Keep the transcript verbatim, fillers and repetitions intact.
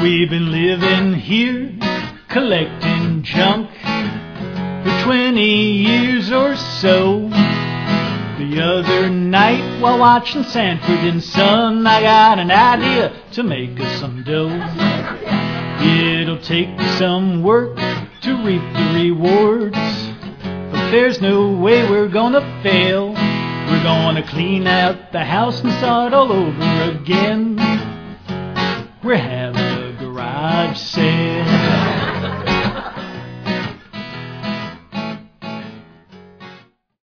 We've been living here, collecting junk for twenty years or so. The other night, while watching Sanford and Son, I got an idea to make us some dough. It'll take some work to reap the rewards, but there's no way we're gonna fail. We're gonna clean out the house and start all over again. We're having a garage sale.